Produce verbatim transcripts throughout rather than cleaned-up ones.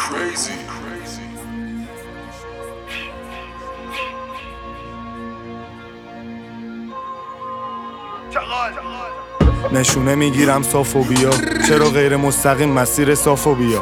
نشونه میگیرم صافو بیا، چرا غیر مستقیم مسیر صافو بیا.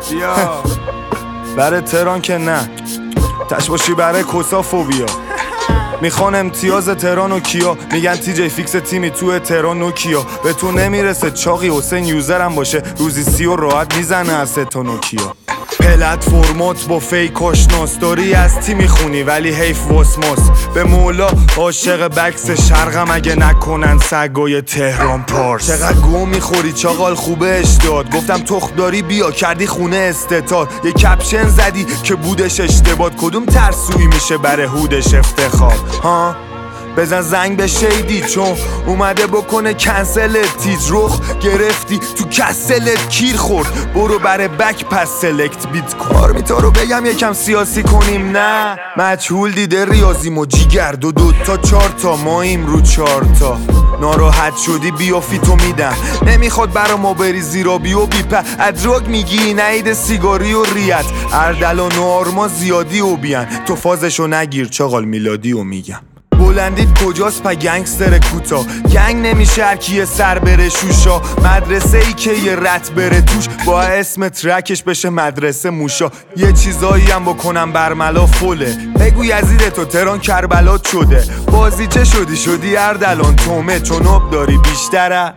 برای تهران که نه، تش باشی برای کوسافوبیا. میخوان امتیاز تهران و کیا، میگن تی جی فیکس تیمی توی تهران نوکیا. به تو نمیرسه چاقی حسین یوزرم باشه، روزی سی و راحت میزنه از تا نوکیا. پلتفرمات با فیک آشناس، داری از تی میخونی ولی حیف واسماس. به مولا عاشق بکس شرقم اگه نکنن سگای تهران پارس. چقدر گو میخوری چاقال خوبه اشتاد، گفتم تخم داری بیا کردی خونه استتار. یه کپشن زدی که بودش اشتباه، کدوم ترسوی میشه بره هودش افتخار ها؟ بزن زنگ به شیدی چون اومده بکنه کنسل تیج. رخ گرفتی تو کسلت کیر خورد، برو بره بک پس سلکت بیت کار. میتا رو بگم یکم سیاسی کنیم نه، مجهول دیده ریاضیمو جیگر. دو دو تا چار تا ماییم رو چار تا. ناراحت شدی بیا فیتو میدم، نمیخواد برا ما بری زیرا بیو بیپه. ادراگ میگی نعید سیگاری و ریت، اردلان و آرما زیادی و بیان. تو فازشو نگیر چاقال میلادی و میگم. بلندید کجاست پا گنگستر کوتا، گنگ نمیشه هرکی سر بره شوشا. مدرسه ای که یه رت بره توش، با اسم ترکش بشه مدرسه موشا. یه چیزایی هم بکنم برملا فله، بگو یزید تو تهران کربلات شده. بازی چه شدی شدی اردلان تومه، چون آب داری بیشتره.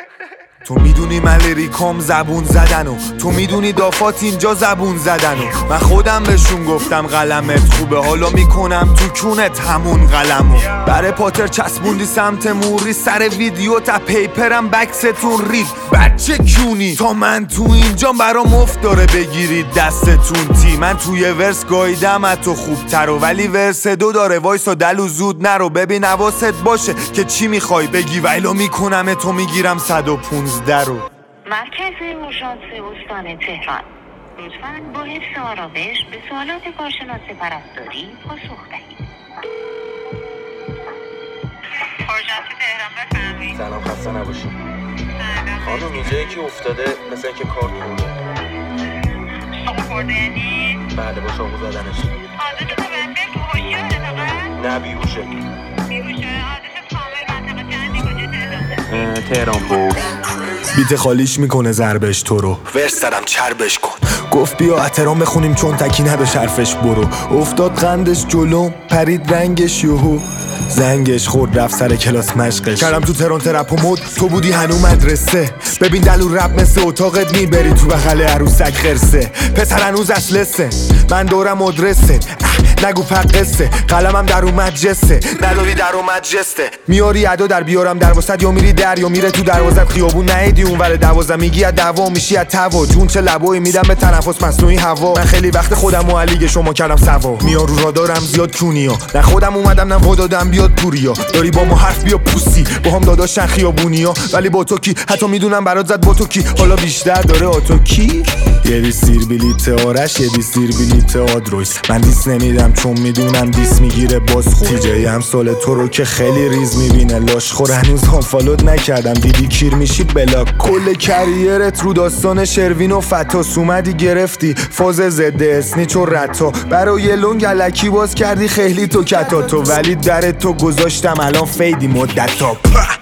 تو میدونی من لیریکام زبون زدنو، تو میدونی دافات اینجا زبون زدنو. من خودم بهشون گفتم قلمت خوبه، حالا میکنم تو کونت همون قلمو. برای پاتر چسبوندی سمت موری، سر ویدیو تا پیپرم بکستون رید. بچه کونی تا من تو اینجا برام افت داره بگیرید دستتون تی. من توی ورس گایدم از تو خوبتر و ولی ورس دو داره وایسا دلو زود نرو. ببین حواست باشه که چی میخوای بگی، ویلا میکنم تو میگیرم صد و پونزده رو. مرکز اورژانس استان تهران، لطفاً با حفظ آرامش به سوالات کارشناس پرستاری پاسخ دهید. اورژانس تهران بفرمایید. سلام، خسته نباشید. خانم اینجایی که افتاده مثل اینکه کارت خورده. شما خورده یعنی؟ بله با شاقو زدنش. آدرس بنده که هوشیاره فقط؟ نه بیهوشه. بیهوشه؟ آدرس کامل منطقه چندی کجا تهران؟ تهران بود. بیت خالیش میکنه ضربش تو رو، ورس دارم چربش کن. گفت بیا احترام بخونیم چون تکی نداشت حرفش برو. افتاد قندش جلوم پرید رنگش یهو، زنگش خورد رفت سر کلاس مشقش. کردم تو تهران ترپ و مد، تو بودی هنو مدرسه. ببین دلو رب مثل اتاقت میبری تو بغل عروسک خرسه. پسر هنوز اصلسه من دورم مدرسه، نگو پقسه قلمم در اومد جسته. نداری در اومد جسته، میاری ادا در بیارم در وسط، یا میری در یا میره تو دروازت. خیابون نهیدی اون ور دوازه، میگی از دوا میشی از توا. جون چه لبایی میدم به تنفس مصنوعی هوا. من خیلی وقت خودم و علیگ شما کردم سوا. میار رو رادارم زیاد کونیا، نه خودم اومدم نه ودادم بیاد پوریا. داری با ما حرف بیا پوسی، با هم داداشن خیابونیا. ولی با تو کی حتی میدونم برات زد با تو کی. حالا بیشتر داره آتو کی. یه دی سیر بلیت آرش، یه دی سیر بلیت آدرویس. من دیس نمیدم چون میدونم دیس میگیره باز خود. تی جی هم سال تو رو که خیلی ریز میبینه لاش خور. هنوز هم فالوت نکردم دیدی کیر میشی بلاک. کل کریرت رو داستان شروین و فتاس. اومدی گرفتی فاز زد اسنیچ و رتا. برای یه لونگ علکی باز کردی خیلی تو کتاتو. ولی در تو گذاشتم الان فیدی مدت تا